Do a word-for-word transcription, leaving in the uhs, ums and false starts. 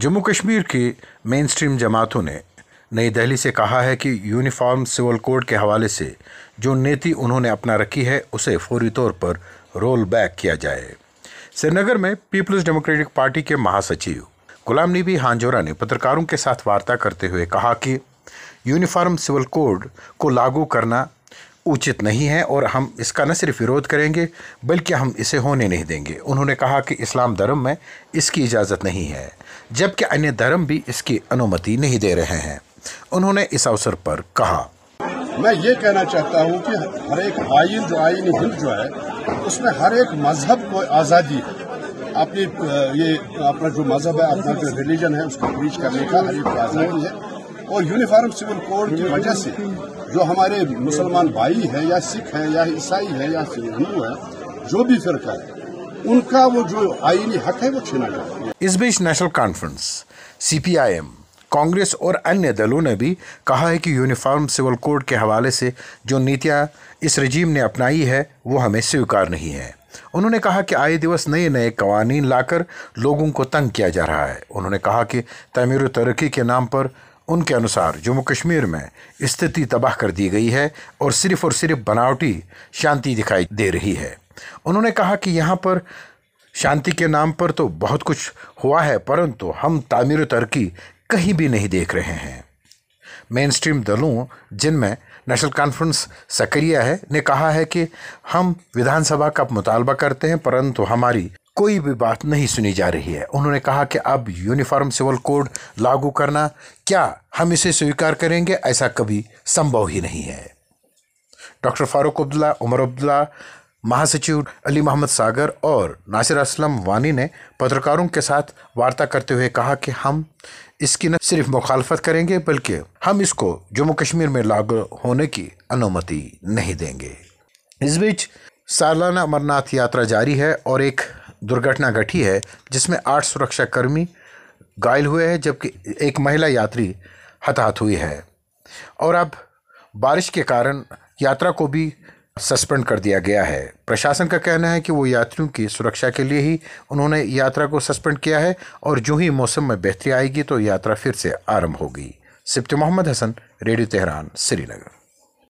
जम्मू कश्मीर की main stream जमातों ने नई दिल्ली से कहा है कि यूनिफॉर्म सिविल कोड के हवाले से जो नीति उन्होंने अपना रखी है उसे फौरी तौर पर रोल बैक किया जाए। श्रीनगर में पीपल्स डेमोक्रेटिक पार्टी के महासचिव गुलाम नबी हांजोरा ने पत्रकारों के साथ वार्ता करते हुए कहा कि यूनिफॉर्म सिविल कोड को लागू करना उचित नहीं है और हम इसका न सिर्फ विरोध करेंगे बल्कि हम इसे होने नहीं देंगे। उन्होंने कहा कि इस्लाम धर्म में इसकी इजाज़त नहीं है जबकि अन्य धर्म भी इसकी अनुमति नहीं दे रहे हैं। उन्होंने इस अवसर पर कहा, मैं ये कहना चाहता हूँ कि हर एक आइन जो आइन हिंद जो है उसमें हर एक मजहब को आज़ादी है, अपनी ये अपना जो मजहब है, अपना जो रिलीजन है उसको प्रीच करने का हर एक को आज़ादी है। और यूनिफॉर्म सिविल कोड की वजह से जो हमारे मुसलमान भाई है या सिख है या ईसाई है या हिंदू है, जो भी फिरका है, उनका वो जो आईनी हक है वो छीना जाता है। इस बीच National Conference, C P I M, Congress और अन्य दलों ने भी कहा है कि यूनिफॉर्म सिविल कोड के हवाले से जो नीतियां इस रजीम ने अपनाई है वो हमें स्वीकार नहीं है। उन्होंने कहा कि आए दिवस नए नए कवानीन लाकर लोगों को तंग किया जा रहा है। उन्होंने कहा कि तमीर तरक्की के नाम पर उनके अनुसार जम्मू कश्मीर में स्थिति तबाह कर दी गई है और सिर्फ और सिर्फ बनावटी शांति दिखाई दे रही है। उन्होंने कहा कि यहाँ पर शांति के नाम पर तो बहुत कुछ हुआ है परंतु हम तामीर तरक्की कहीं भी नहीं देख रहे हैं। मेन स्ट्रीम दलों जिनमें नेशनल कॉन्फ्रेंस सक्रिय है ने कहा है कि हम विधानसभा का मुतालबा करते हैं परंतु हमारी कोई भी बात नहीं सुनी जा रही है। उन्होंने कहा कि अब यूनिफॉर्म सिविल कोड लागू करना, क्या हम इसे स्वीकार करेंगे? ऐसा कभी संभव ही नहीं है। डॉक्टर फारूक अब्दुल्ला, उमर अब्दुल्ला, महासचिव अली मोहम्मद सागर और नासिर असलम वानी ने पत्रकारों के साथ वार्ता करते हुए कहा कि हम इसकी न सिर्फ मुखालफत करेंगे बल्कि हम इसको जम्मू कश्मीर में लागू होने की अनुमति नहीं देंगे। इस बीच सालाना अमरनाथ यात्रा जारी है और एक दुर्घटना घटी है जिसमें आठ सुरक्षाकर्मी घायल हुए हैं जबकि एक महिला यात्री हताहत हुई है और अब बारिश के कारण यात्रा को भी सस्पेंड कर दिया गया है। प्रशासन का कहना है कि वो यात्रियों की सुरक्षा के लिए ही उन्होंने यात्रा को सस्पेंड किया है और जो ही मौसम में बेहतरी आएगी तो यात्रा फिर से आरंभ होगी। Sibti Mohammad Hasan, radio Tehran, Srinagar.